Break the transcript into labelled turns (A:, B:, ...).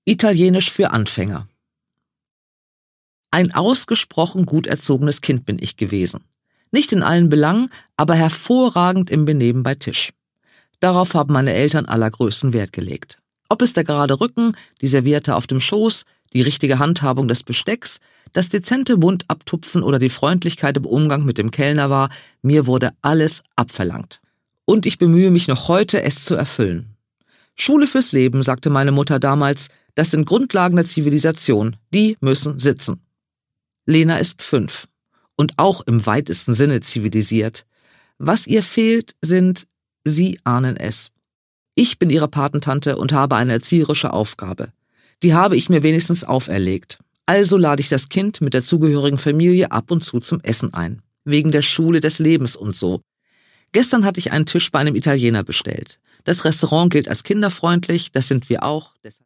A: Italienisch für Anfänger. Ein ausgesprochen gut erzogenes Kind bin ich gewesen. Nicht in allen Belangen, aber hervorragend im Benehmen bei Tisch. Darauf haben meine Eltern allergrößten Wert gelegt. Ob es der gerade Rücken, die Serviette auf dem Schoß, die richtige Handhabung des Bestecks, das dezente Mundabtupfen oder die Freundlichkeit im Umgang mit dem Kellner war, mir wurde alles abverlangt. Und ich bemühe mich noch heute, es zu erfüllen. Schule fürs Leben, sagte meine Mutter damals, das sind Grundlagen der Zivilisation, die müssen sitzen. Lena ist 5 und auch im weitesten Sinne zivilisiert. Was ihr fehlt, Sie ahnen es. Ich bin ihre Patentante und habe eine erzieherische Aufgabe. Die habe ich mir wenigstens auferlegt. Also lade ich das Kind mit der zugehörigen Familie ab und zu zum Essen ein. Wegen der Schule des Lebens und so. Gestern hatte ich einen Tisch bei einem Italiener bestellt. Das Restaurant gilt als kinderfreundlich, das sind wir auch.